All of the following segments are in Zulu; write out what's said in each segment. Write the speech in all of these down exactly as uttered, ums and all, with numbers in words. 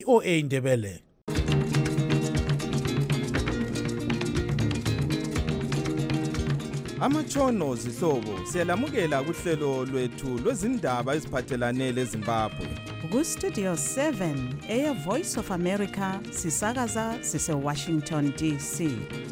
O A Ndebele. Amatshono zihlobo siyalamukela kuhlelo lwethu lwezindaba eziphathelane leZimbabwe. Ku Studio seven Air Voice of America sisakaza sise Washington D C.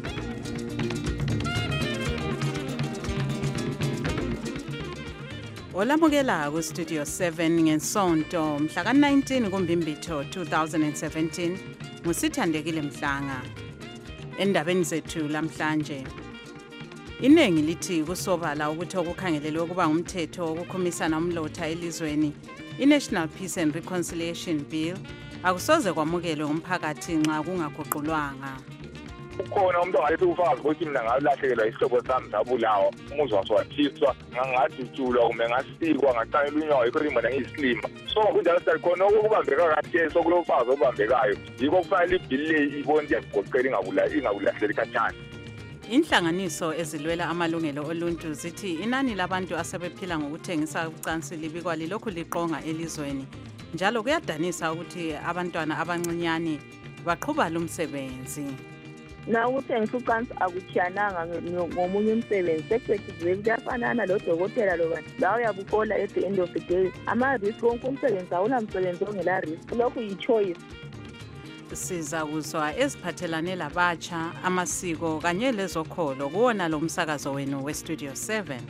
Olamukela ku Studio seven ngesonto mhla ka nineteen kuMbimbitho two thousand seventeen ngusithandekile Mhlanga. Endabeni zethu lamhlanje Inengi lithi kusobala ukuthi okukhangelelwe kuba ngumthetho wokukhumisana umlotha elizweni iNational Peace and Reconciliation Bill akusoze kwamukelwe umphakathi nxa kungaguqulwanga. Ukhona umuntu ongathi ufazi ukuthi mina ngalahlekela isihlobo sami sabulawa umuzi waswathiswa ngangadutshulwa kumbe ngasikwa ngaqanyelwa unyawo ikhona ngiyisilima so kunjalo sikhona ukubambeka kahle sokulofazi obambekayo yiko kufanele ibhili ibonke yagoqela ingabula ingabulahleli kancane. Inhlanganiso ezilwela amalungelo oluntu zithi inani labantu asebephila ngokuthengisa ucansi libikwa lilokhu liqonga elizweni njalo kuyadanisa ukuthi abantwana abancinyane baqhuba lumsebenzi. Na ukuthengisa ucansi akuchiyananga ngomunye umsebenzi sekucethiwe kuyafanana lodokotela loba la uyabuhola at the end of the day ama risk wonke umsebenzi awunamsebenzi ongela risk lokhu yi-choice. Siza kuzwa eziphathelane labatsha amasiko kanye lezokholo kuwona lo msakazo wenu we Studio seven.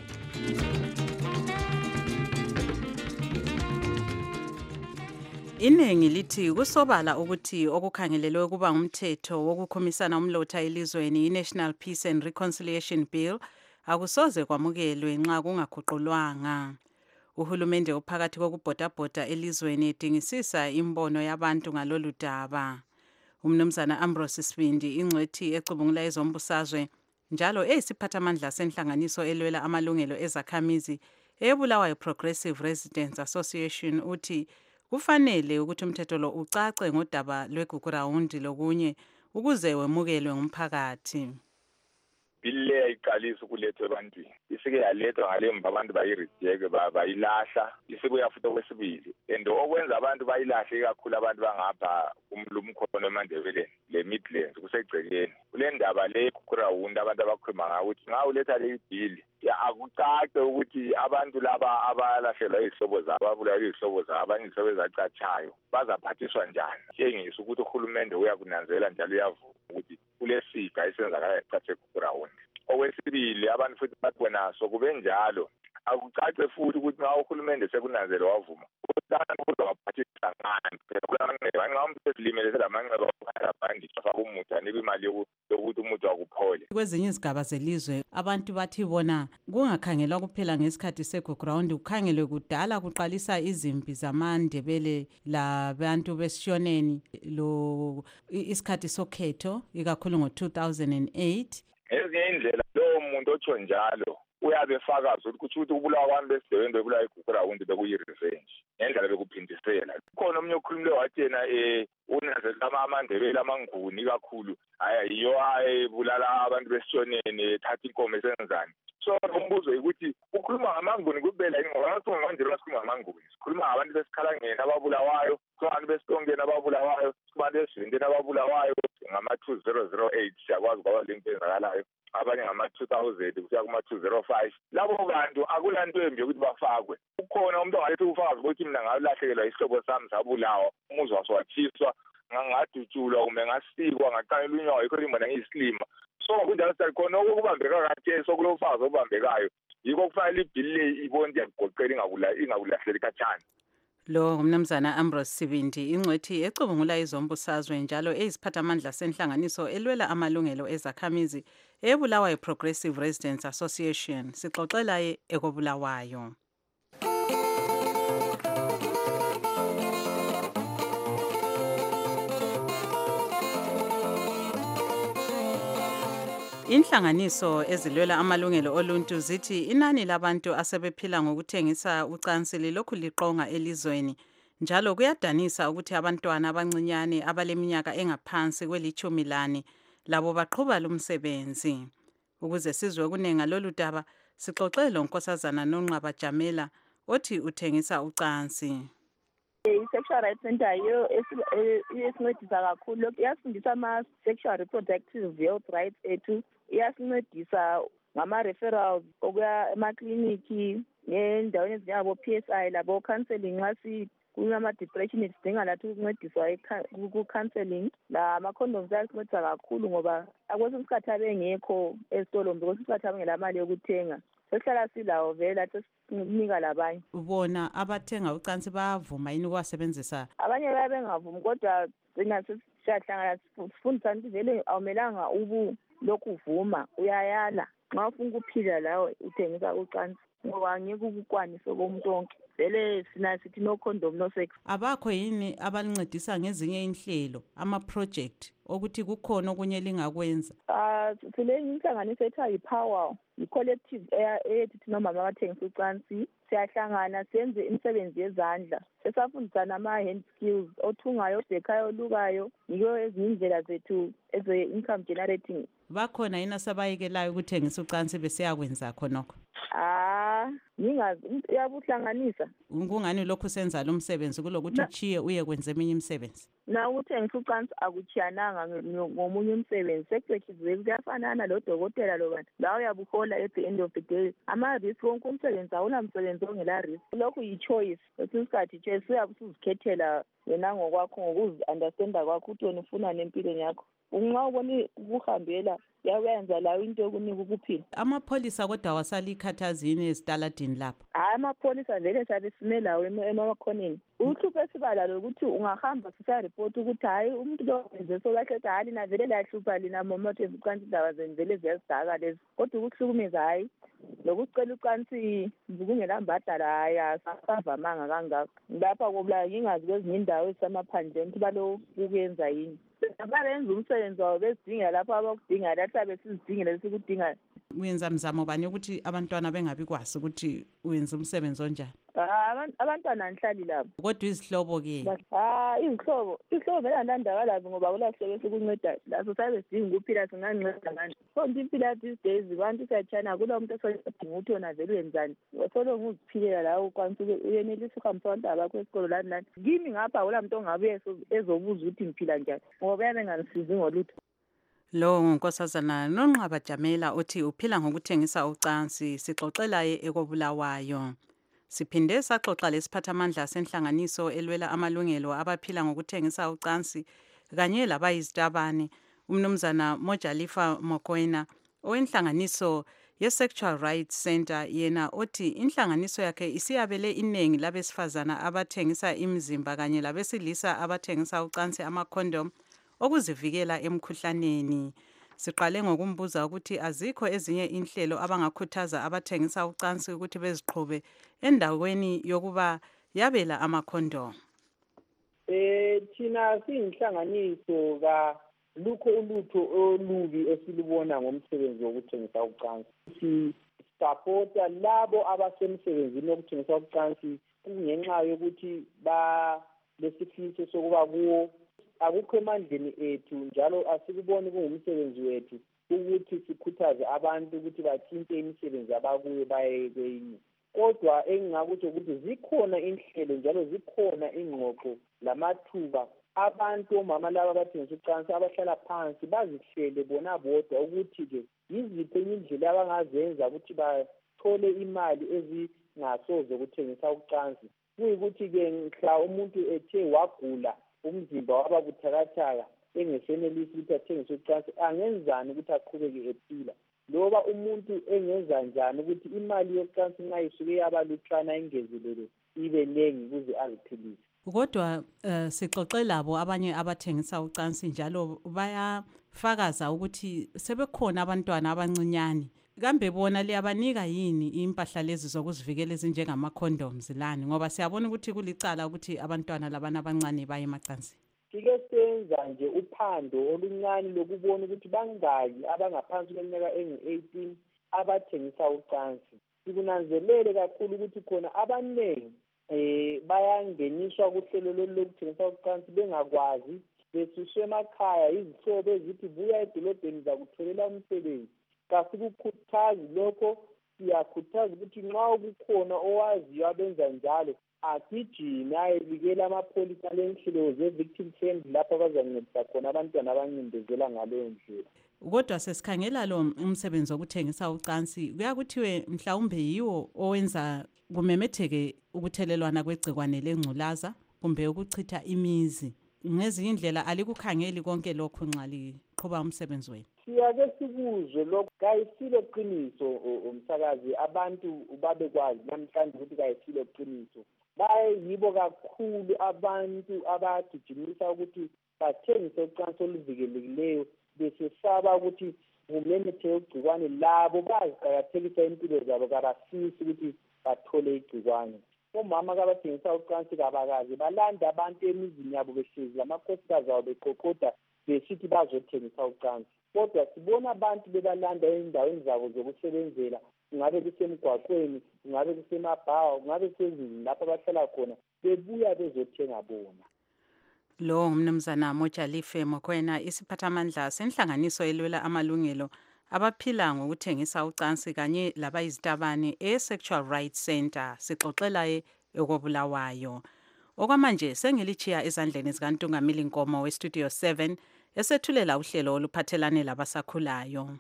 Inengi lithi kusobala ukuthi okukhangelelwe kuba ngumthetho wokukhumisana umlotha elizweni iNational Peace and Reconciliation Bill akusoze kwamukelwe nxa kungaguqulwanga. Uhulumende uphakathi kokubhodabhoda elizweni edingisisa imbono yabantu ngalolu daba. Umnumzana Ambrose Sibindi ingcwethi ecubungula ezombusazwe njalo eyisiphathamandla senhlanganiso elwela amalungelo ezakhamizi ebulawayo Progressive Residents Association uthi kufanele ukuthi umthetho lo ucace ngodaba lwegugurawundi lokunye ukuze wemukelwe ngumphakathi. Bille iqalisa ukulethwa ebantwini isike yalethwa ngalemva abantu bayireject bayilahla isibuya futhi okwesibili and okwenza abantu bayilahle kakhulu abantu bangapha umlumkhono eMandebeleni le Midlands kusegcekeni kule ndaba le kurawundi abantu abakhuluma ngayo ukuthi nga uletha le bill ya akucace ukuthi abantu laba abalahlela izihlobo zabo ababulawa izihlobo zabo abanye izihlobo ezacatshayo bazaphathiswa njani njengisa ukuthi uhulumende uyakunanzela njalo uyavuma ukuthi kulesiga esenzakala ecatshe kurawundi. Okwesibili abantu futhi bathona sokube njalo akucace futhi ukuthi nxa uhulumende sekunanzela wavuma ukuthi uzawaphathisa ngani phela umuntu selamanxeba okubandiswa fakumuthi anikwe imali yokuthi umuthi wakuphole. Kwezinye izigaba zelizwe abantu bathi bona kungakhangelwa kuphela ngesikhathi segugurawundi kukhangelwe kudala kuqalisa izimpi zamandebele labantu besishoneni lo isikhathi sokhetho ikakhulu ngo two thousand eight. Ezinye indlela lo muntu otsho njalo uyabe efakaza ukuthi ukuthi ubulawa kwabantu besidewende bebulawa igugurawundi bekuyi-revenge ngendlela bekuphindisela. Kukhona omunye okhulumile wathi yena um unanzelela amandebele amanguni kakhulu yiyo ayebulala abantu besishoneni ethatha inkomo esenzani. So umbuzo ukuthi ukhuluma ngamanguni kuphela yini ngoba ngathi ngamandebele asikhuluma ngamanguni sikhuluma ngabantu besikhalangeni ababulawayo abantu besitongeni ababulawayo abantu besivindeni ababulawayo ngama-two thousand eight siyakwazi kwaba le nto enzakalayo abanye ngama-two thousand kusiya kuma-two thousand five labo bantu akulanto embi yokuthi bafakwe. Ukhona umuntu ongathi ufazi ukuthi mina ngalahlekelwa isihlobo sami sabulawa umuzi waswathiswa ngangadutshulwa kumbe ngasikwa ngaqanyelwa unyawo ikhona ngiyisilima so kunjalo sikhona ukubambeka kahle sokulofazi obambekayo yiko kufanele ibhili ibonke yagoqela ingabulahleli kancane. Lo ngumnumzana Ambrose Sibindi ingcwethi ecubungula izombusazwe njalo eyisiphathamandla senhlanganiso elwela amalungelo ezakhamizi ebulawayo Progressive Residents Association sixoxela ekobulawayo. Inhlanganiso ezilwela amalungelo oluntu zithi inani labantu asebephila ngokuthengisa ucansi lilokhu liqonga elizweni njalo kuyadanisa ukuthi abantwana abancinyane abaleminyaka engaphansi kwelithumi lane labo baqhuba lumsebenzi. Ukuze sizwe kunenga lolu daba sixoxele uNkosazana Nonqaba Jamela othi uthengisa ucansi. I-Sexual Rights Center yiyo esincedisa kakhulu lokhu, iyasifundisa ama-sexual reproductive health rights ethu, iyasincedisa ngama-referrals okuya emakliniki ngendaweni ezinjengabo-P S I labo-counseling nxa kunama-depression sidinga lathi ukuncediswa ku-counseling. Lama-condoms ayasincedisa kakhulu ngoba kwesinye isikhathi abengekho ezitolo, kwesinye isikhathi abangelamali yokuthenga, sesihlala silawo vele lathi sinika labanye. Bona abathenga ucansi bayavuma yini ukuwasebenzisa? Abanye bayabe bengavumi, kodwa thina siyahlangana sifundisana ukuthi vele awumelanga ubu lokhu uvuma, uyayala nxa ufuna ukuphila lawe uthengisa ucansi ngoba angeke ukukwanise komuntu wonke. Vele sina sithi no condom no sex. Abakho yini abalincedisa ngezinye inhlelo, ama-project okuthi kukhona okunye lingakwenza? Ah, sile inhlanganiso ethiwa yi-Power, yi-collective eyethi thina omama abathengisa ucansi, siyahlangana senze imisebenzi yezandla, sesafundisana ama-hand skills, othungayo, obhekhayo, olukayo, yiyo ezinye indlela zethu eze-income generating. Bakhona yini asabayekelayo ukuthengisa ucansi besiyakwenza khonokho? Ah, ningazi uyabuhlanganisa. Kungani lokhu senza lo msebenzi kulokuthi uchiye uye kwenza eminye imisebenzi? Na ukuthengisa ucansi akuchiyananga ngomunye umsebenzi, sekucetshiziwe kuyafanana lodokotela lo bantu. La uyabuhola at the end of the day. Ama-risk wonke umsebenzi awunamsebenzi ongela risk. Lokhu yi-choice. Kwesinye isikhathi i-choice uyabe usuzikhethela wena ngokwakho ngokuzi-understanda kwakho ukuthi wena ufuna nempilweni yakho. Unxa ubona ukuhambela yawenza lawo into yokunika ukuphila. Amapholisa kodwa wasalikhathazini ezitaladini lapho? Hayi, amapholisa vele sabe simelawo emakhoneni. Uhlupho esibala lokuthi ungahamba sisareport ukuthi hayi umuntu lo wenze so kahle hayi lina vele lahlupha lina mama thenza ucansi indaba zenu vele ziyasidaka lezi. Kodwa ukuhlukumeza hayi lokucela ucansi kungelambadala hayi asavamanga kangako. Lapha kobula ngingazi kwezinye indawo ezisemaphandleni ukuthi balo ukuyenza yini. Abarenza umsebenzi wabo besidinga lapho abakudinga lapha besizidingela lesikudinga. Uyenza mzamo bani ukuthi abantwana bengabi kwazi ukuthi uyenza umsebenzi onjani? Abantwana anhlali labo. Kodwa izihlobo ke? Ah, izihlobo, izihlobo vele andandaka labo ngoba kulahlobo sekunceda laso sabe sidinga ukuphila singanceda ngani. Konke impilo these days abantu siyachana kulo muntu osodinga ukuthi wona vele wenzani. Solo nguziphilela lawo kwanti uyenelisa ukuhambisa abantwana bakho esikolo lani lani. Kimi ngapha ula muntu ongabuye ezobuza ukuthi ngiphila njani ngoba yabengangisizi ngolutho. Lo ngunkosazana Nonqaba Jamela uthi uphila ngokuthengisa ucansi, sixoxela ekobulawayo. Siphinde saxoxa lesiphathamandla senhlanganiso elwela amalungelo abaphila ngokuthengisa ucansi kanye labayizitabane umnumzana Mojalifa Mokoena owenhlanganiso ye-Sexual Rights Center, yena othi inhlanganiso yakhe isiyabele inengi labesifazana abathengisa imizimba kanye labesilisa abathengisa ucansi ama-condom okuzivikela emkhuhlaneni. Siqale ngokumbuza ukuthi azikho ezinye inhlelo abangakhuthaza abathengisa ucansi ukuthi beziqhube endaweni yokuba yabela ama-condom. Eh thina siyinhlanganiso ka lukho ulutho olubi esilibona ngomsebenzi wokuthengisa ucansi. Si supporta labo abasemsebenzini wokuthengisa ucansi kungenxa yokuthi ba lesifiso sokuba kuwo akukho emandleni ethu njalo asikuboni kungumsebenzi wethu ukuthi sikhuthaze abantu ukuthi bathinte imisebenzi abakuyo baye kwenye. Kodwa engingakuthi ukuthi zikhona inhlelo njalo zikhona ingxoxo lamathuba abantu omama laba abathengisa ucansi abahlala phansi bazihlele bona bodwa ukuthi ke yiziphi indlela abangazenza ukuthi bathole imali ezingasoze ukuthengisa ucansi. Kuyikuthi ke mhla umuntu ethe wagula umzimba waba buthakathaka engesenelisi ukuthi athengise ucansi angenzani ukuthi aqhubeke ephila, loba umuntu engenza njani ukuthi imali yocansi nxa isuke yaba lutshwana ingezelele ibe nengi ukuze aziphilise. Kodwa uh, sixoxe labo abanye abathengisa ucansi njalo bayafakaza ukuthi sebekhona abantwana abancinyane. Kambe bona liyabanika yini impahla lezi zokuzivikela ezinjengama-condoms lani ngoba siyabona ukuthi kulicala ukuthi abantwana labana abancane baye emacansini? Sike senza nje uphando oluncane lokubona ukuthi bangaki abangaphansi kweminyaka engu-eighteen abathengisa ucansi. Sikunanzelele kakhulu ukuthi khona abaningi eh bayangeniswa kuhlelo lolu lokuthengisa ucansi bengakwazi, besuswe emakhaya izihlobo ezithi buya edolobheni zakutholela umsebenzi. Kasikukhuthazi lokho, siyakhuthaza ukuthi nxa kukhona owaziyo abenza njalo agijime ayebikela amapholisa lenhlelo ze-victim friendly lapho abazancedisa khona abantwana abancindezela ngaleyo ndlela. Kodwa sesikhangela lo umsebenzi wokuthengisa ucansi kuyakuthiwe mhlawumbe yiwo owenza kumemetheke ukuthelelwana kwegcikwane lengculaza kumbe ukuchitha imizi. Ngezinye indlela alikukhangeli konke lokho nxa liqhuba umsebenzi wenu? Siyake sikuzwe lokho kayisilo qiniso umsakazi, abantu babekwazi namhlanje ukuthi kayisilo qiniso. Bayibo kakhulu abantu abagijimisa ukuthi bathengise ucansi oluvikelekileyo besesaba ukuthi kumemetheke igcikwane labo baziqakathekisa impilo zabo kabasisi ukuthi bathole igcikwane. Omama kabathengisa ucansi kabakazi balanda abantu emizini yabo behlezi lamakhosikazi abo beqoqoda besithi bazothengisa ucansi. Kodwa sibona abantu bebalanda endaweni zabo zokusebenzela, kungabe kusemgwaqweni, kungabe kusemabhawa, kungabe kusezindlini lapho abahlala khona, bebuya bezothenga bona. Lo ngumnumzana Mojalife Mokoena, isiphathamandla senhlanganiso elwela amalungelo abaphila ngokuthengisa ucansi kanye labayizitabane e-Sexual Rights Center sixoxelaye ekobulawayo. Okwamanje sengilichiya ezandleni zikaNtungamili Nkomo we-Studio seven esethulela uhlelo oluphathelane labasakhulayo.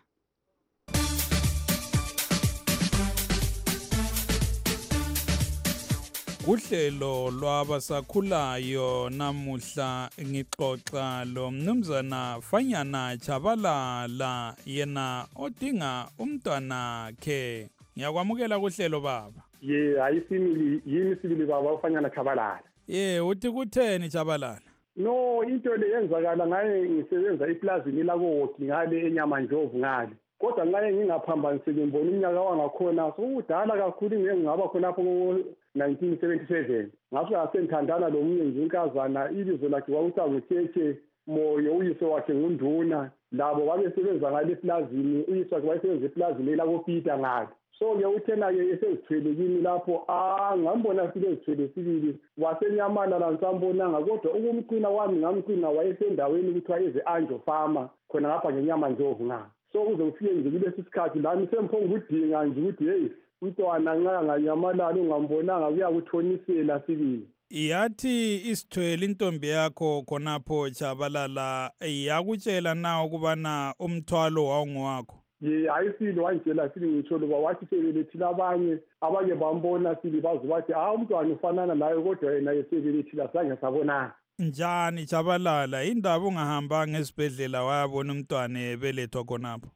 Uhlelo lwabasakhulayo namuhla ngixoxa lo mnumzana Fanyana Chabalala yena odinga umntwana ke. Ngiyakwamukela kuhlelo baba. Ye ayisimili yini sibili baba uFanyana Chabalala. Ye uthi kutheni Chabalala? No, into le yenzakala ngaye ngisebenza eplazini lakoWoki ngale eNyamandlovu ngale. Kodwa ngaye ngingaphambaniseki ngibona iminyaka wangakhona sokudala kakhulu ngeke ngaba khona lapho ngo nineteen seventy-seven. Ngaso asenthandana lomunye nje inkazana ibizo lakhe kwakuthi nguThethe Moyo, uyise wakhe ngunduna. Labo babesebenza ngale eplazini, uyise wakhe wayesebenza eplazini lakoPeter ngale. So ke uthena ke esezithwele kimi lapho ah ngambona sile zithwele sibili wasenyamala la nsambonanga, kodwa ukumqina wami ngamqina wayesendaweni kuthiwa eze Anjo Farmer khona ngapha ngeNyamandlovu ngapha. So kuze kufike nje kulesi sikhathi lami semphonga ukudinga nje ukuthi hey umntwana nxa nganyamalala ungambonanga kuyakuthonisela sibili. Yathi isithwele intombi yakho khonapho Chabalala yakutshela na ukubana umthwalo wawungowakho? Ye ayisilo wangitshela sili ngitsho loba wathi sebelethile abanye abanye bambona sili bazi bathi ah umntwana ufanana naye kodwa yena yesebelethile azange sabonana. Njani Chabalala, indaba ungahambanga esibhedlela wayabona umntwana ebelethwa khonapho?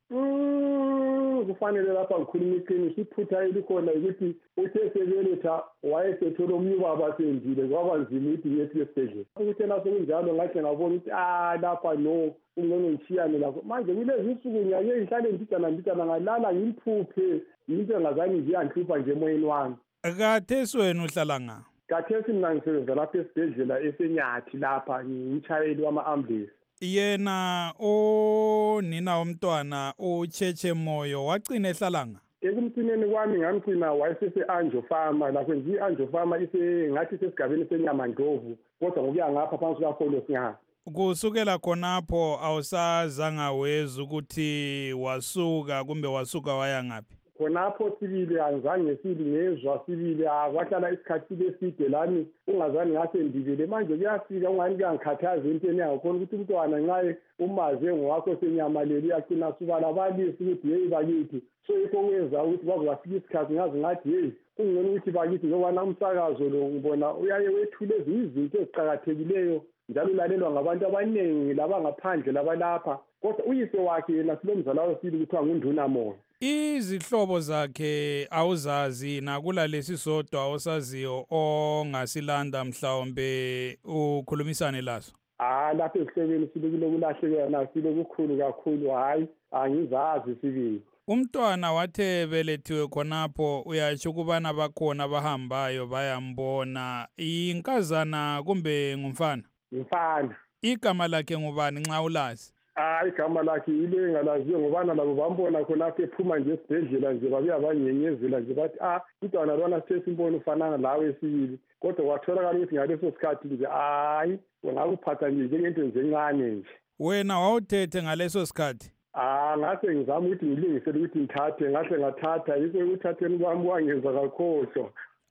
Kufanele lapha ngikhuluma iqiniso, iphutha elikhona ukuthi uthe sebeletha wayesethola omnye ubaba sendile kwaba nzima ukuthi ngethi esibhedlela. Ukuthi na sokunjalo ngathi ngabona ukuthi ah lapha no ungene ngishiyane lapho. Manje kulezi insuku ngiyake ngihlale ndidana ndidana ngalala ngimphuphe into engazange nje yanhlupha nje emoyeni wami. Khathesi wena uhlala nga? Khathesi mina ngisebenza lapha esibhedlela esenyathi lapha ngimshayeli wama-ambulance. Yena onina womntwana uThethe Moyo wagcina ehlalanga? Ekumcineni kwami ngamgcina wayesese Anjo Farmer lapho nje iAnjo Farmer ise ngathi sesigabeni seNyamandlovu kodwa ngokuya ngapha phansi kaFolo singapha. Kusukela khonapho awusazanga weza ukuthi wasuka kumbe wasuka waya ngaphi? Khonapho sibili angizange sili ngezwa sibili akwahlala isikhathi eside lami ungazange ngase ndibele. Manje kuyafika ungani kuyangikhathaza into engakhona ukuthi umntwana nxa umaze ngowakho senyamaleli yacina subala balisi ukuthi hey bakithi. So yikho kwenza ukuthi bazofika isikhathi ngazi ngathi hey kungcono ukuthi bakithi ngoba namsakazo lo ngibona uyaye wethule izinto eziqhakathekileyo njalo ulalelwa ngabantu abaningi labangaphandle labalapha. Kodwa uyise wakhe yena silomzala wesibili kuthiwa ngunduna Moyo. Izihlobo zakhe awuzazi nakula lesisodwa osaziyo ongasilanda mhlawumbe ukhulumisane laso? Ah lapho esihlebeni sibekile kulahlekela nasile kukhulu kakhulu hayi angizazi sibili. Umntwana wathe belethiwe khonapho uyatsho ukubana bakhona bahambayo bayambona, inkazana kumbe ngumfana? Mfana. Igama lakhe ngubani nxa ulazi? Ah igama lakhe ile engalaziyo ngobana labo bambona khonapho ephuma nje esibhedlela nje babuya banyenyezela nje bathi ah umntwana lona sesimbona ufanana lawe sibili, kodwa kwatholakala ukuthi ngaleso sikhathi nje hayi ngakuphatha nje njengento nje encane nje. Wena wawuthethe ngaleso sikhathi? Ah ngase ngizama ukuthi ngilungisele ukuthi ngithathe, ngahle ngathatha, yikho ukuthatheni kwami kwangenza kakhohlwa.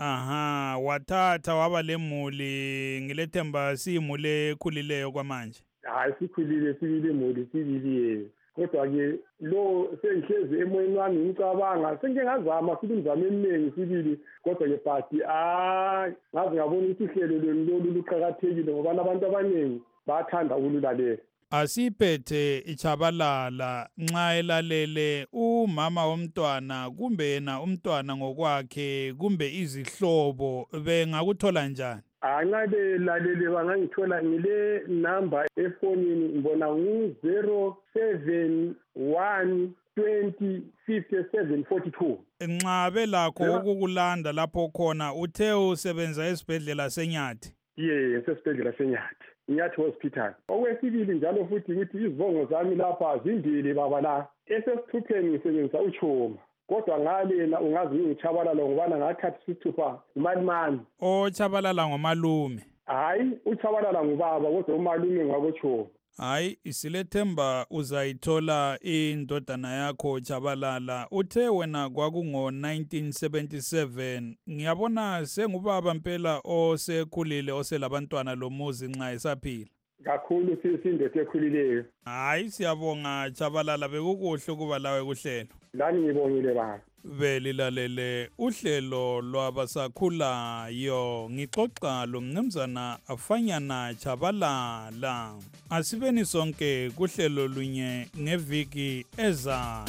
Aha, wathatha waba lemuli ngilethemba siyimuli ekhulileyo kwamanje. Hayi sikhulile sibili imuli sibili kodwa-ke lo sengihlezi emoyeni wami ngicabanga sengingazama futhi imizamo eminingi sibili kodwa-ke but hayi ngaze ngabona ukuthi uhlelo lweni lolu luqakathekile ngoba abantu abaningi bayathanda ukululalela. Asiphethe ichabalala nxa elalele umama womntwana kumbe yena umntwana ngokwakhe kumbe izihlobo bengakuthola njani? Anxa belalele bangangithola ngile number efonini ngibona ngu zero seven one twenty fifty-seven forty-two. Nxa belakho ukukulanda lapho khona uthe usebenza esibhedlela seNyathi? Yes, esibhedlela seNyathi. Nyathi hospital. Okwesibili njalo futhi ukuthi izibongo zami lapha zimbili baba la. Esesithupheni ngisebenzisa uChoma. Kodwa ngalena ungazi ngichabalala ngobana ngakhathi sithupha umalimani. O chabalala ngomalume. Hayi, uchabalala ngubaba kodwa umalume ngakoChoma. Hayi, isilethemba uzayithola indodana yakho Chabalala. Uthe wena kwakungo nineteen seventy-seven. Ngiyabona sengubaba mpela osekhulile oselabantwana lomuzi nxa esaphila. Kakhulu sisindethe ekhulileyo. Hayi siyabonga Chabalala bekukuhle kuba lawe kuhlelo. Lani ngibongile baba. Belilalele uhlelo lwabasakhulayo ngixoxa lo mnumzana Afanyana Chabalala. Asibeni sonke kuhlelo lunye ngeviki ezayo.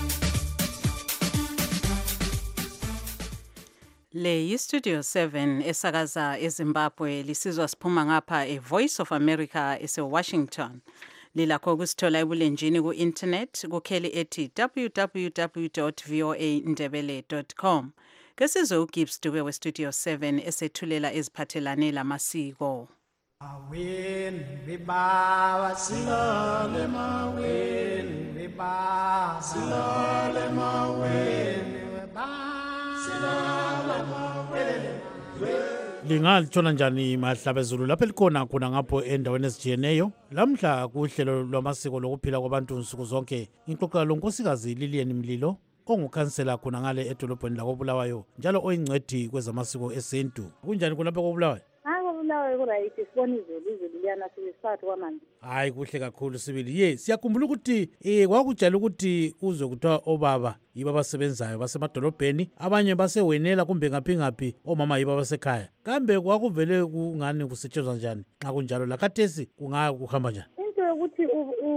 Le yi-Studio seven esakaza eZimbabwe lisizwa siphuma ngapha e-Voice of America ese-Washington. Lilakho kusithola ebulenjini ku-internet kukheli ethi w w w dot voa ndebele dot com. Kesizwe uGibbs Dube we-Studio seven esethulela eziphathelane lamasiko. Awen bibawa silale mawen bibawa silale mawen bibawa silale mawen. Lingalithola njani mahlabezulu lapho likhona khona ngapho endaweni ezijiyeneyo. Lamhla kuhlelo lwamasiko lokuphila kwabantu nsuku zonke ngixoxa lo nkosikazi Lilian Mlilo ongukhansela khona ngale edolobheni lakoBulawayo njalo oyingcwethi kwezamasiko esintu. Kunjani khona lapho koBulawayo? Bulawayo kuright sibona izulu izulu liyana sibisiphathe kwamanje. Hayi kuhle kakhulu sibili. Ye siyakhumbula ukuthi eh kwakujala ukuthi uzwe kuthiwa obaba yiba basebenzayo basemadolobheni abanye basewenela kumbe ngaphi ngaphi omama yiba basekhaya. Kambe kwakuvele kungani kusetshenzwa njani xa kunjalo la khathesi kungaya kuhamba njani? Into yokuthi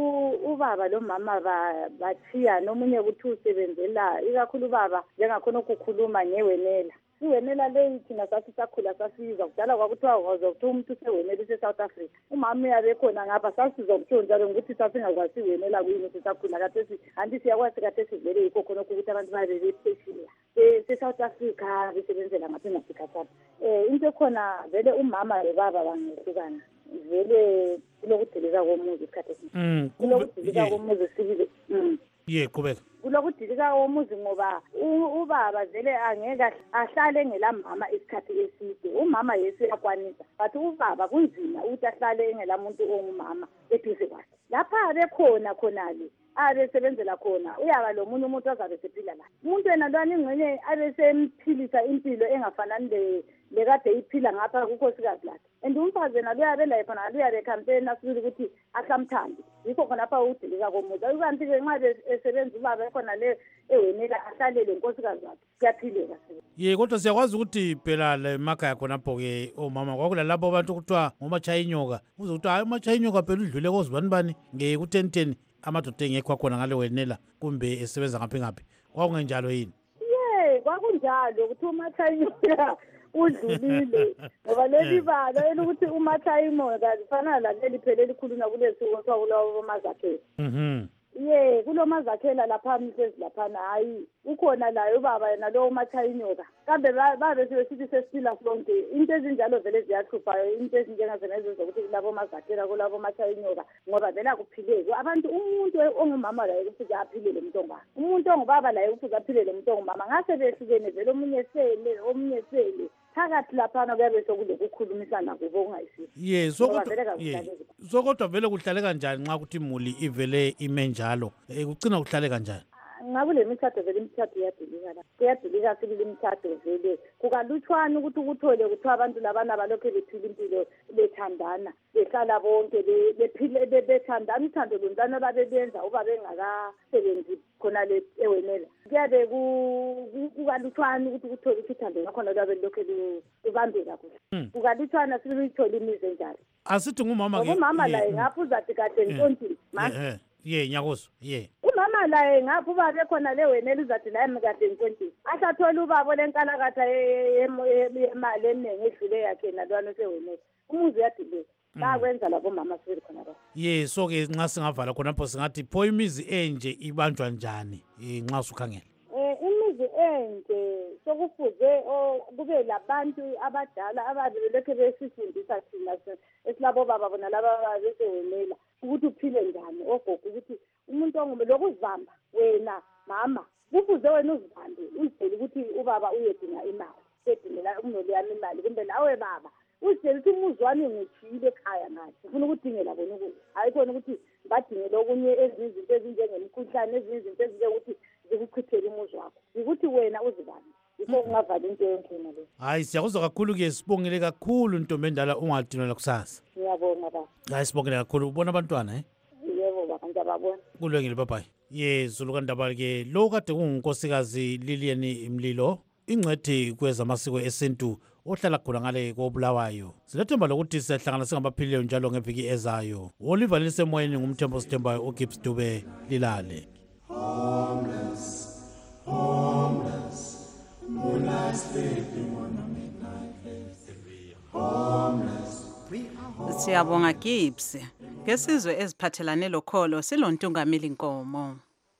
ubaba lo mama bathiya nomunye ukuthi usebenzela ikakhulu ubaba njengakhona ukukhuluma ngewenela. Iwenela leyi thina sathi sakhula sasizwa kudala kwakuthiwa kwazokuthi umuntu usewenela ise-South Africa. Umama uyabe khona ngapha sasizwa kuthiwa njalo ngokuthi sasingakwazi iwenela kuyini sisakhula kathesi anti siyakwazi kathesi vele yikho khona ukuthi abantu babe bepheshiya se-South Africa besebenzela ngaphi ngaphi khathana. Um into ekhona vele umama lobaba bangehlukana vele kulokudilika komuzi isikhathi esiningi kulokudilika komuzi sibili. Ye qhubeka. Kulokudilika komuzi ngoba ubaba vele angeke ahlale ngelamama isikhathi eside. Umama yesi yakwanisa but ubaba kunzima ukuthi ahlale ngelamuntu ongumama eduze kwakhe. Lapha bekhona khonale abesebenzela khona uyaba lo munye umuntu ozabe sephila la. Umuntu yena lwana ingcenye abesemphilisa impilo engafanani le lekade iphila ngapha kukhosikazi lakhe. And umfazi yena luyabe la khona luyabe campaign asibili ukuthi ahlamthandi. Yikho khona lapha udilika komuzi. Ukanti ke nxa esebenza ubaba khona le ewenela ahlalele inkosikazi yakhe. Kuyaphileka. Ye kodwa siyakwazi ukuthi phela le emakhaya khonapho ke omama kwakula lapho abantu kuthiwa ngomachayinyoka. Uze ukuthi hayi umachayinyoka phela udlule kozibani bani nge ku ten ten amadoda engekho khona ngale wenela kumbe esebenza ngaphi ngaphi. Kwakungenjalo yini? Ye kwakunjalo ukuthi umachayinyoka udlulile ngoba leli bala elokuthi umachayinyoka lifana la leli phela elikhulunywa kulesi kwathiwa kulawo mazakhela. Mhm. Ye kuloma zakhela lapha mhlezi laphana hayi ukhona la ubaba yena lo umachayinyoka kambe babe sithi sesipila sonke into ezinjalo vele ziyahlupha into ezinjengazenezo zokuthi kulabo mazakhela kulabo machayinyoka ngoba vele akuphileki abantu umuntu ongumama la ukuthi aphilele umntongwana umuntu ongubaba la ukuthi aphilele umntongumama ngase behlukene vele omunye sele omunye sele phakathi laphana kuyabe sokulokukhulumisana kubo ungayisizi. Ye sokodwa vele kuhlale kanjani nxa kuthi imuli ivele ime njalo ekucina kuhlale kanjani? ngakule mithatho vele imithatho iyadilika la kuyadilika sibili imithatho vele kukalutshwana ukuthi ukuthole kuthiwa abantu labana balokhu bephila impilo bethandana behlala bonke bephile bethandana uthando lwenzana babebenza uba bengakasebenzi khona le ewenela kuyabe kukalutshwana ukuthi ukuthole ukuthi uthando lakhona lwabe lokhu lubambeka kuhle kukalutshwana sibili uyithole imize njalo asithi ngumama ke umama la ngapha uzathi kade ntontini eh ye nyakoso ye umama la ngapha uba bekhona le wenela uzathi la emkade ntontini asathola ubaba lenkalakatha yemali eningi edlule yakhe nalwana sewenela umuzi uyadileka bakwenza labo mama sibili khona la ye so ke nxa singavala khonapho singathi pho imizi enje ibanjwa njani nxa usukhangela eh imizi enje sokufuze kube labantu abadala ababe belokhu besifundisa thina esilabo baba bona laba besewenela ukuthi uphile njani ogogo ukuthi umuntu ongume lokuzibamba wena mama kufuze wena uzibambe uzitshela ukuthi ubaba uyedinga imali edingela umnoli yami imali kumbe nawe baba uzitshela ukuthi umuzi wami ngithile ekhaya ngathi ufuna ukudingela bona ukuthi hayi khona ukuthi badingele okunye ezinye izinto ezinjengemikhuhlane ezinye izinto ezinjengokuthi zikuchithele umuzi wakho ukuthi wena uzibambe yikho ungavali into yonke le hayi siyakuzwa kakhulu-ke sibongele kakhulu ntombi endala ungadinela kusasa ngiyabonga baba hayi sibongele kakhulu ubona abantwana eh yebo baba ngiyababona kulungile babayi ye zulukandaba-ke lo kade kungunkosikazi Lilian Mlilo ingcwethi kwezamasiko esintu ohlala khona ngale koBulawayo silethemba lokuthi siyahlangana singabaphilileyo njalo ngeviki ezayo Oliver lisemoyeni ngumthembo sithembayo uGibbs Dube lilale homeless homeless moonlight sleeping on a midnight place homeless Siyabonga Gibbs ngesizwe eziphathelane lokholo silontungameli Nkomo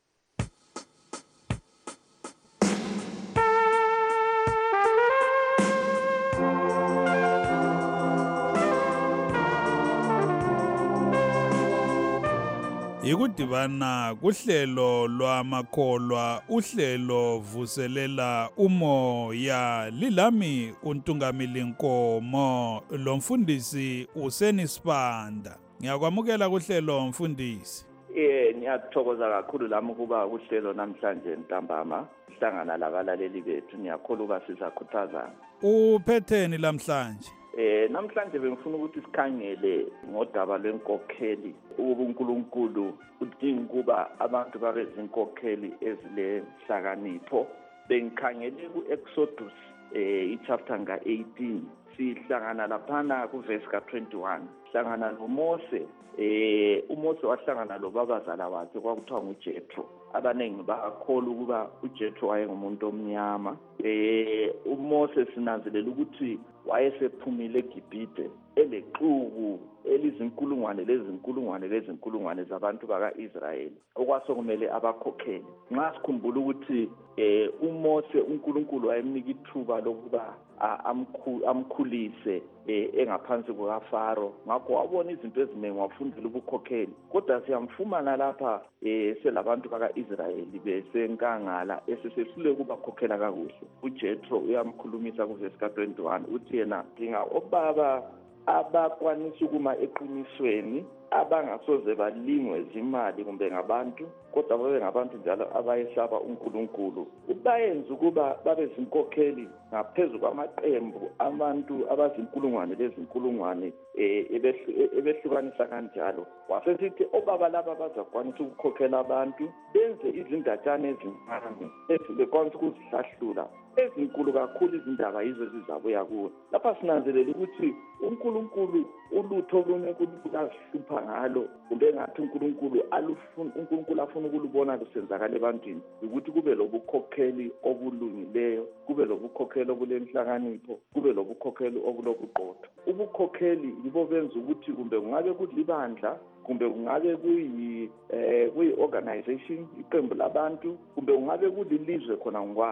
Ikudibana kuhlelo lwamakholwa uhlelo vuselela umoya lilami untungameli Nkomo lomfundisi Useni Sibanda ngiyakwamukela kuhlelo mfundisi eh ngiyathokoza kakhulu lami kuba kuhlelo namhlanje ntambama sihlangana labalaleli bethu ngiyakholwa uba sizakhuthazana uphetheni lamhlanje Eh namhlanje bengifuna ukuthi sikhangele ngodaba lwenkokheli ukuba uNkulunkulu udinga kuba abantu babe zinkokheli ezile hlakanipho bengikhangele kuExodus eh ichapter nga eighteen sihlangana laphana kuverse ka twenty-one hlangana noMose eh uMose wahlangana lobabazala wakhe kwakuthiwa nguJethro abanengi bakholwa ukuba uJethro wayengumuntu omnyama eh uMose sinanzelela ukuthi wayesephumile eGibhite elexuku elizinkulungwane lezinkulungwane lezinkulungwane zabantu baka-Israyeli okwasokumele abakhokheli nxa sikhumbula ukuthi eh uMose uNkulunkulu wayemnika ithuba lokuba amkhulise engaphansi kukaFaro ngakho wabona izinto eziningi wafundela ubukhokheli kodwa siyamfumana lapha eh selabantu baka-Israyeli besenkangala esesesule kubakhokhela kakuhle uJethro uyamkhulumisa kuverse ka twenty-one uthi yena dinga obaba abakwanisa ukuma eqinisweni abangasoze balingwe zimali kumbe ngabantu kodwa babe ngabantu njalo abayesaba uNkulunkulu ubayenza ukuba babe zinkokheli ngaphezulu kwamaqembu abantu abazinkulungwane lezinkulungwane ebehlukanisa kanjalo wasesithi obaba laba bazakwanisa ukukhokhela abantu benze izindatshana ezincane ezibekwanisa ukuzihlahlula ezinkulu kakhulu izindaba yizo zizabuya kuwo lapha sinanzelela ukuthi uNkulunkulu ulutho olunye kulihlupha ngalo kumbe ngathi uNkulunkulu alufuna uNkulunkulu afuna ukulubona lusenzakala ebantwini ukuthi kube lobukhokheli obulungileyo kube lobukhokheli obulenhlakanipho kube lobukhokheli obulobuqotho ubukhokheli yibo benza ukuthi kumbe kungabe kulibandla kumbe kungabe kuyi eh kuyi organization iqembu labantu kumbe kungabe kulilizwe khona ngokwalo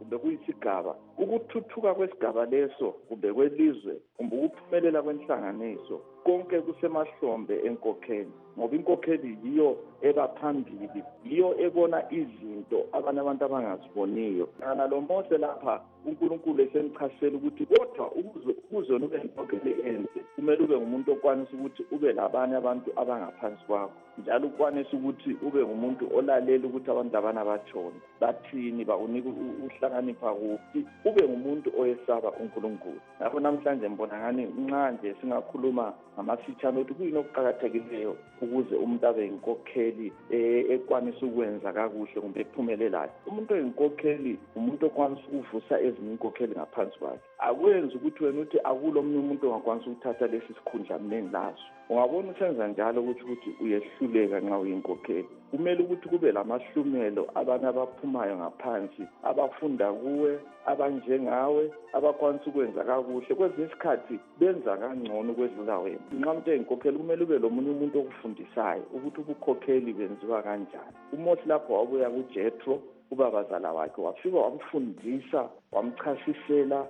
kumbe kuyisigaba ukuthuthuka kwesigaba leso kumbe kwelizwe kumbe ukuphumelela kwenhlanganiso konke kusemahlombe enkokheli ngoba inkokheli yiyo ebaphambili yiyo ebona izinto abanye abantu abangaziboniyo kana lo Mose lapha uNkulunkulu esemchasela ukuthi kodwa ukuze ukuze ube inkokheli enhle kumele ube ngumuntu okwanisa ukuthi ube labanye abantu abangaphansi kwakho njalo ukwanisa ukuthi ube ngumuntu olalela ukuthi abantu abana batshona bathini bawunika uhlakanipha kuphi ube ngumuntu oyesaba uNkulunkulu ngakho namhlanje mbona ngani nxa nje singakhuluma ngamafitshane ukuthi kuyinokuqhakathekileyo ukuze umuntu abe inkokheli ekwanisa ukwenza kakuhle kumbe ephumelelayo umuntu oyinkokheli umuntu okwanisa ukuvusa ezinye inkokheli ngaphansi kwakhe akwenzi ukuthi wena uthi akulo omunye umuntu ongakwanisa ukuthatha lesi sikhundla mneni laso ungabona usenza njalo ukuthi ukuthi uyehluleka nxa uyinkokheli kumele ukuthi kube lamahlumelo abantu abaphumayo ngaphansi abafunda kuwe abanjengawe abakwanisa ukwenza kakuhle kwezinye isikhathi benza kangcono kwedlula wena nxa umuntu eyinkokheli kumele ube lomunye umuntu okufundisayo ukuthi ubukhokheli benziwa kanjani uMose lapho wabuya kuJethro ubabazala wakhe wafika wamfundisa wamchasisela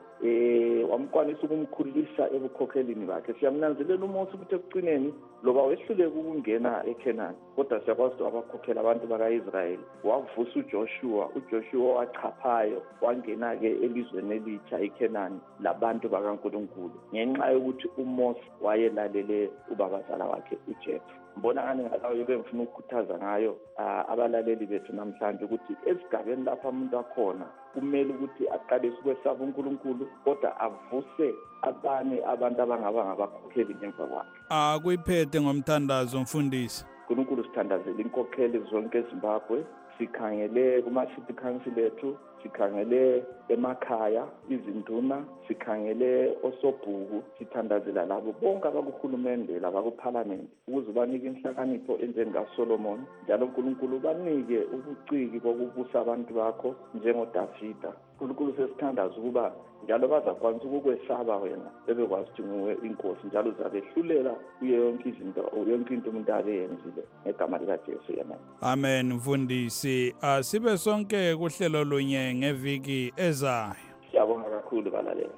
eh wamkwanisa ukumkhulisa ebukhokhelini bakhe siyamnanzelela uMose ukuthi ekucineni loba wehluleka ukungena eKenani kodwa siyakwazi abakhokhela abantu bakaIsrayeli wavusa uJoshua uJoshua wachaphayo wangena ke elizweni elitsha eKenani labantu bakaNkulunkulu ngenxa yokuthi uMose wayelalele ubabazala wakhe uJethro mbona ngani ngalawo yebe ngifuna ukukhuthaza ngayo abalaleli bethu namhlanje ukuthi esigabeni lapha umuntu akhona kumele ukuthi aqalise ukwesaba uNkulunkulu kodwa avuse abanye abantu abangaba ngabakhokheli ngemva kwakhe akuyiphethe ngomthandazo mfundisi uNkulunkulu sithandazela inkokheli zonke eZimbabwe sikhangele kuma city council ethu sikhangele emakhaya izinduna sikhangele osobhuku sithandazela labo bonke abakuhulumende labakuparliament ukuze banike inhlakanipho enjengaSolomon njalo uNkulunkulu banike ubuciki bokubusa abantu bakho njengoDavida uNkulunkulu sesithandaza ukuba njalo bazakwanisa ukukwesaba wena bebekwazi ukuthi nguwe inkosi njalo uzabehlulela kuyo yonke izinto yonke into umuntu abeyenzile ngegama likaJesu amen amen mfundisi asibe sonke kuhlelo lunye ngeviki ezayo siyabonga kakhulu balaleli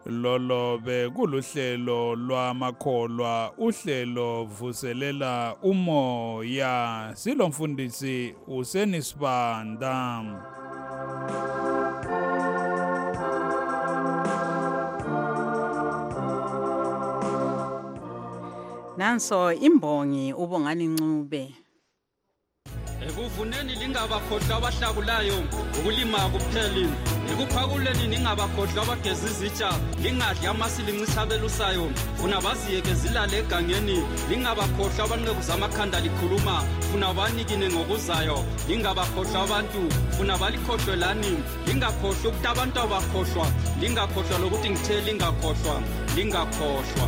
lolo bekuluhlelo lwamakholwa uhlelo vuselela umoya silomfundisi uSenisibanda nanso imbongi uBongani Ncube ekuvuneni lingabakhohlwa abahlakulayo ukulima kupheli ekuphakuleni ningabakhohlwa abageza izitsha lingadli amasi lincisabelusayo funa baziyeke zilale egangeni lingabakhohlwa abanqeku zamakhanda likhuluma funa banikine ngokuzayo lingabakhohlwa abantu funa balikhohlwe lani lingakhohlwa ukuthi abantu abakhohlwa lingakhohlwa lokuthi ngithe lingakhohlwa lingakhohlwa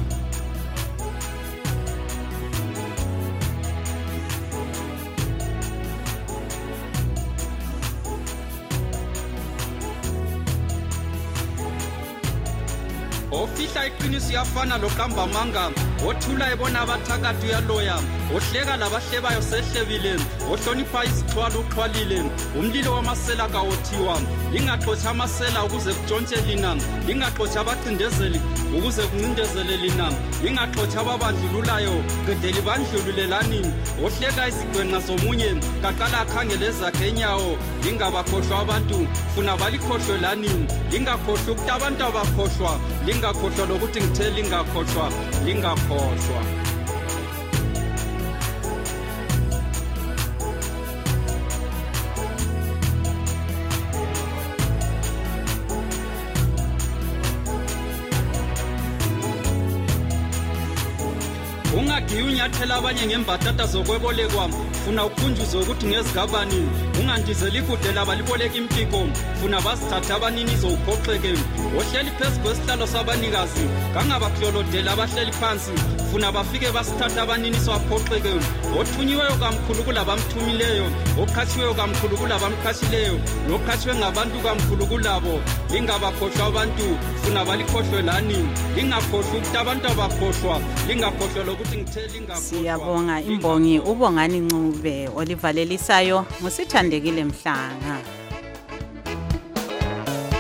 ofihla iqiniso yafana loqamba manga othula ebona abathakathi uyaloya ohleka labahlebayo sehlebile ohlonipha izixhwalo uxhwalile umlilo wamasela kawothiwa lingaxotsha amasela ukuze kutshontshe lina lingaxotsha abacindezeli ukuze kuncindezele lina lingaxotsha ababandlululayo qedeli bandlululelani ohleka izigwenqa zomunye kaqala akhangele zakhe enyawo lingabakhohlwa abantu funa balikhohlwe lani lingakhohlwa ukuthi abantu abakhohlwa lingakhohlwa lokuthi ngithe lingakhohlwa lingakhohlwa ungagiya unyathela abanye ngembatata zokwebolekwa funa ukhunjuze ukuthi ngezigabani ungandizeli kude laba liboleka impiko funa bazithatha abanini zowuphoxeke ohleli phezu kwesihlalo sabanikazi kangabaklolodela abahleli phansi funa bafike basithatha abanini sowaphoxeke othunyiweyo kamkhulu kulabamthumileyo oqhatshiweyo kamkhulu kulabamqhatshileyo noqhatshiwe ngabantu kamkhulu kulabo lingabakhohlwa abantu funa balikhohlwe lani lingakhohlwa ukuthi abantu abakhohlwa lingakhohlwa lokuthi ngithe lingakhohlwa siyabonga imbongi uBongani Ncube olivalelisayo ngusithandekile Mhlanga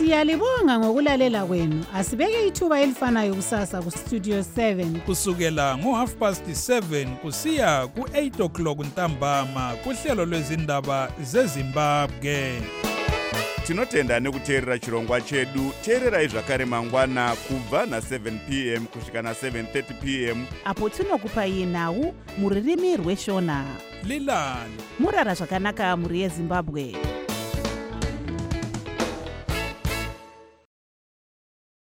Siyalibonga ngokulalela kwenu. Asibeke ithuba elifanayo kusasa ku Studio seven. Kusukela ngo half past seven kusiya ku eight o'clock ntambama kuhlelo lwezindaba zeZimbabwe. Tinotenda nekuteerera chirongwa chedu. Teererai zvakare mangwana kubva na seven p m kusvika na seven thirty p m apo tinokupai nhau muririmi rweshona. Lilani murara zvakanaka muri yeZimbabwe.